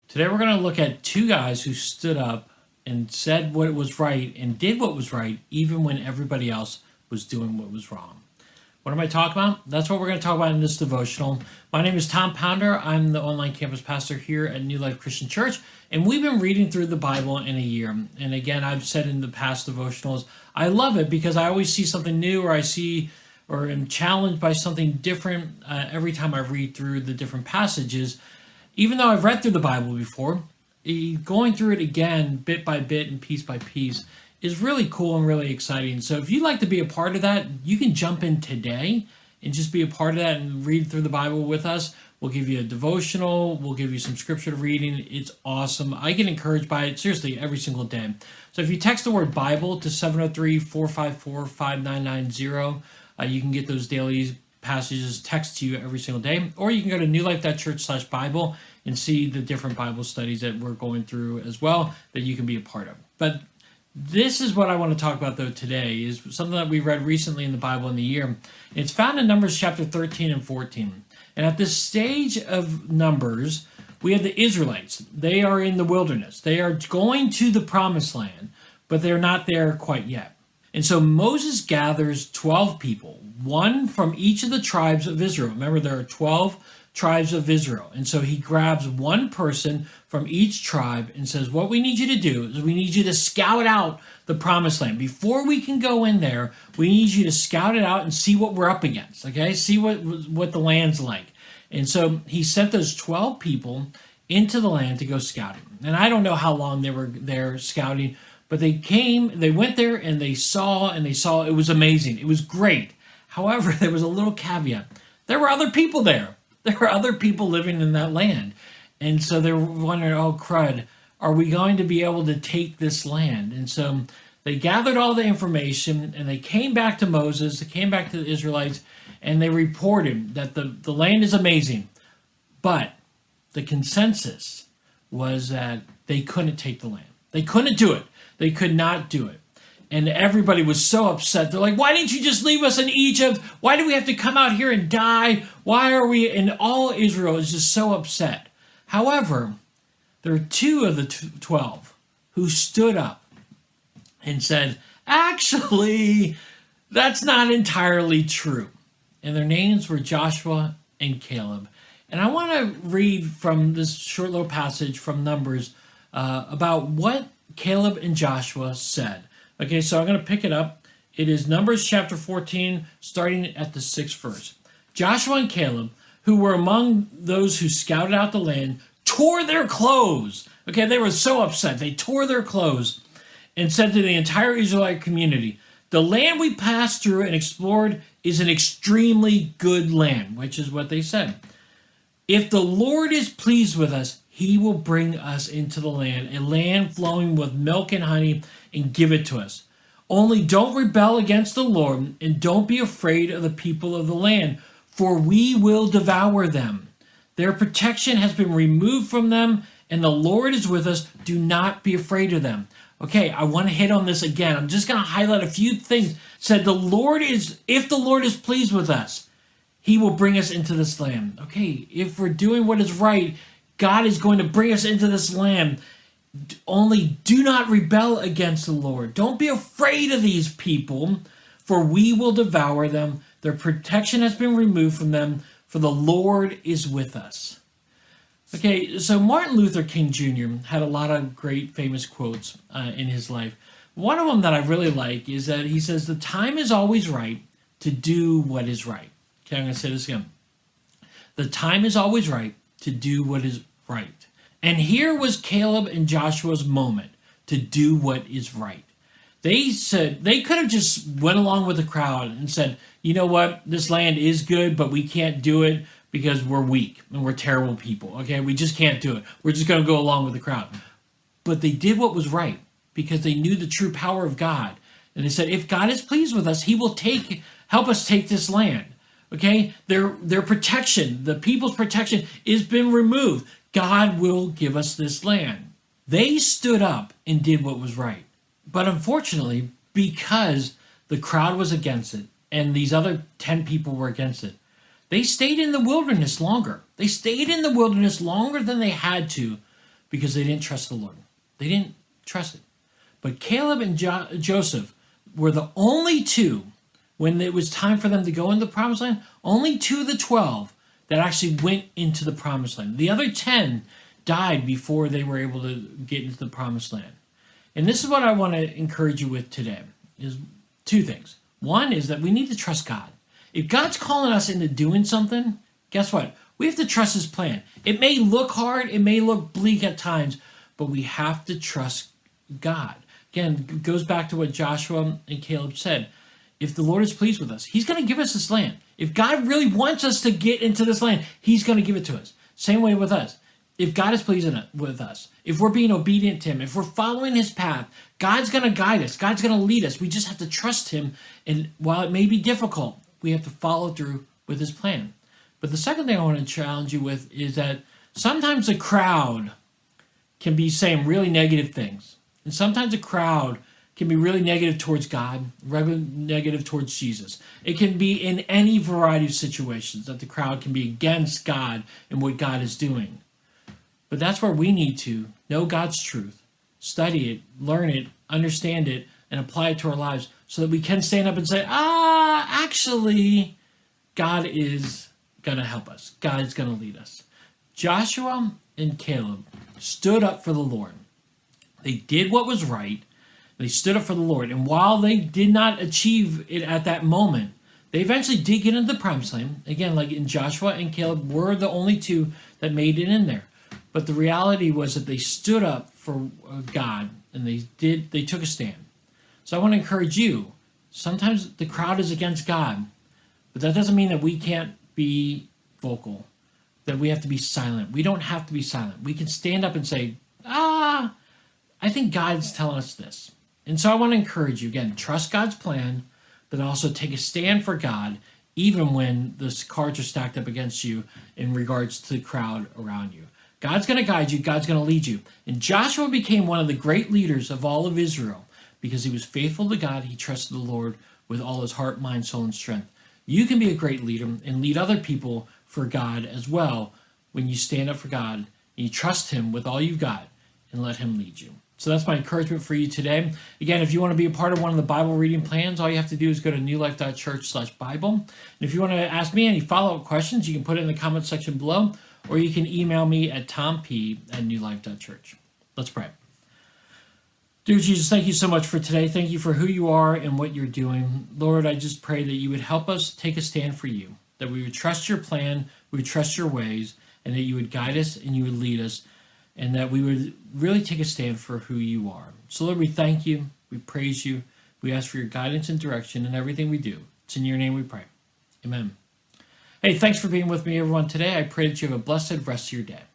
Today we're going to look at two guys who stood up and said what was right and did what was right even when everybody else was doing what was wrong. What am I talking about? That's what we're going to talk about in this devotional. My name is Tom Pounder. I'm the online campus pastor here at New Life Christian Church, and we've been reading through the Bible in a year. And again, I've said in the past devotionals, I love it because I always see something new, or I see or am challenged by something different every time I read through the different passages. Even though I've read through the Bible before, going through it again, bit by bit and piece by piece, is really cool and really exciting. So if you'd like to be a part of that, you can jump in today and just be a part of that and read through the Bible with us. We'll give you a devotional. We'll give you some scripture reading. It's awesome. I get encouraged by it, seriously, every single day. So if you text the word Bible to 703-454-5990, you can get those daily passages text to you every single day, or you can go to newlife.church/Bible and see the different Bible studies that we're going through as well that you can be a part of. But this is what I want to talk about though today, is something that we read recently in the Bible in the year. It's found in Numbers chapter 13 and 14. And at this stage of Numbers, we have the Israelites. They are in the wilderness. They are going to the promised land, but they're not there quite yet. And so Moses gathers 12 people, one from each of the tribes of Israel. Remember, there are 12 tribes of Israel. And so he grabs one person from each tribe and says, what we need you to do is we need you to scout out the promised land. Before we can go in there, we need you to scout it out and see what we're up against, okay? See what the land's like. And so he sent those 12 people into the land to go scouting. And I don't know how long they were there scouting, but they went there and they saw it was amazing. It was great. However, there was a little caveat. There were other people there. There were other people living in that land. And so they're wondering, oh, crud, are we going to be able to take this land? And so they gathered all the information and they came back to Moses, they came back to the Israelites, and they reported that the land is amazing. But the consensus was that they couldn't take the land. They couldn't do it. They could not do it. And everybody was so upset. They're like, why didn't you just leave us in Egypt? Why do we have to come out here and die? Why are we? And all Israel is just so upset. However, there are two of the 12 who stood up and said, actually, that's not entirely true. And their names were Joshua and Caleb. And I want to read from this short little passage from Numbers about what Caleb and Joshua said. Okay, so I'm going to pick it up. It is Numbers chapter 14, starting at the 6th verse. Joshua and Caleb, who were among those who scouted out the land, tore their clothes. Okay, they were so upset. They tore their clothes and said to the entire Israelite community, the land we passed through and explored is an extremely good land, which is what they said. If the Lord is pleased with us, he will bring us into the land, a land flowing with milk and honey, and give it to us. Only don't rebel against the Lord, and don't be afraid of the people of the land, for we will devour them. Their protection has been removed from them, and the Lord is with us. Do not be afraid of them. Okay, I want to hit on this again. I'm just going to highlight a few things. It said if the Lord is pleased with us, he will bring us into this land. Okay, if we're doing what is right, God is going to bring us into this land. Only do not rebel against the Lord. Don't be afraid of these people, for we will devour them. Their protection has been removed from them, for the Lord is with us. Okay, so Martin Luther King Jr. had a lot of great famous quotes in his life. One of them that I really like is that he says, the time is always right to do what is right. Okay, I'm going to say this again. The time is always right to do what is right. And here was Caleb and Joshua's moment to do what is right. They said they could have just went along with the crowd and said, you know what, this land is good, but we can't do it because we're weak and we're terrible people. Okay, we just can't do it. We're just going to go along with the crowd. But they did what was right because they knew the true power of God. And they said, if God is pleased with us, he will help us take this land. Okay, their protection, the people's protection, has been removed. God will give us this land. They stood up and did what was right. But unfortunately, because the crowd was against it and these other 10 people were against it, they stayed in the wilderness longer. They stayed in the wilderness longer than they had to because they didn't trust the Lord. They didn't trust it. But Caleb and Joseph were the only two, when it was time for them to go into the promised land, only 2 of the 12 that actually went into the promised land. The other 10 died before they were able to get into the promised land. And this is what I want to encourage you with today, is 2 things. One is that we need to trust God. If God's calling us into doing something, guess what? We have to trust his plan. It may look hard, it may look bleak at times, but we have to trust God. Again, it goes back to what Joshua and Caleb said. If the Lord is pleased with us, he's going to give us this land. If God really wants us to get into this land, he's going to give it to us. Same way with us. If God is pleased with us, if we're being obedient to him, if we're following his path, God's going to guide us. God's going to lead us. We just have to trust him. And while it may be difficult, we have to follow through with his plan. But the second thing I want to challenge you with is that sometimes the crowd can be saying really negative things. And sometimes a crowd can be really negative towards God, really negative towards Jesus. It can be in any variety of situations that the crowd can be against God and what God is doing. But that's where we need to know God's truth, study it, learn it, understand it, and apply it to our lives so that we can stand up and say, actually, God is going to help us. God is going to lead us. Joshua and Caleb stood up for the Lord. They did what was right. They stood up for the Lord. And while they did not achieve it at that moment, they eventually did get into the promised land. Again, like in Joshua and Caleb were the only 2 that made it in there. But the reality was that they stood up for God and they took a stand. So I want to encourage you. Sometimes the crowd is against God, but that doesn't mean that we can't be vocal, that we have to be silent. We don't have to be silent. We can stand up and say, I think God's telling us this. And so I want to encourage you, again, trust God's plan, but also take a stand for God, even when the cards are stacked up against you in regards to the crowd around you. God's going to guide you. God's going to lead you. And Joshua became one of the great leaders of all of Israel because he was faithful to God. He trusted the Lord with all his heart, mind, soul, and strength. You can be a great leader and lead other people for God as well when you stand up for God and you trust him with all you've got and let him lead you. So that's my encouragement for you today. Again, if you want to be a part of one of the Bible reading plans, all you have to do is go to newlife.church/Bible. And if you want to ask me any follow-up questions, you can put it in the comment section below, or you can email me at tomp@newlife.church. Let's pray. Dear Jesus, thank you so much for today. Thank you for who you are and what you're doing. Lord, I just pray that you would help us take a stand for you, that we would trust your plan, we would trust your ways, and that you would guide us and you would lead us, and that we would really take a stand for who you are. So Lord, we thank you, we praise you, we ask for your guidance and direction in everything we do. It's in your name we pray. Amen. Hey, thanks for being with me, everyone, today. I pray that you have a blessed rest of your day.